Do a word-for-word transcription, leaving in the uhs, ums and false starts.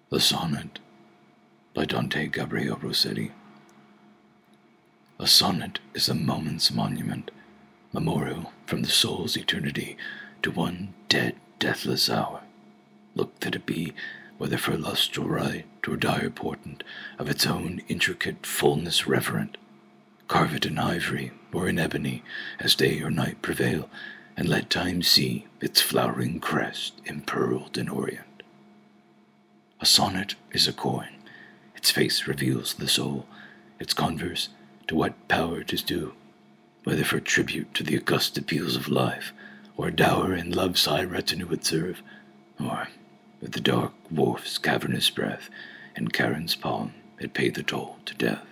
The Sonnet by Dante Gabriel Rossetti. A sonnet is a moment's monument, memorial from the soul's eternity to one dead, deathless hour. Look that it be, whether for lustral rite or dire portent, of its own intricate fullness reverent. Carve it in ivory or in ebony, as day or night prevail, and let time see its flowering crest impearled in orient. A sonnet is a coin. Its face reveals the soul, its converse to what power 'tis due, whether for tribute to the august appeals of life, or dower in love's high retinue it serve, or with the dark wharf's cavernous breath and Charon's palm it pay the toll to death.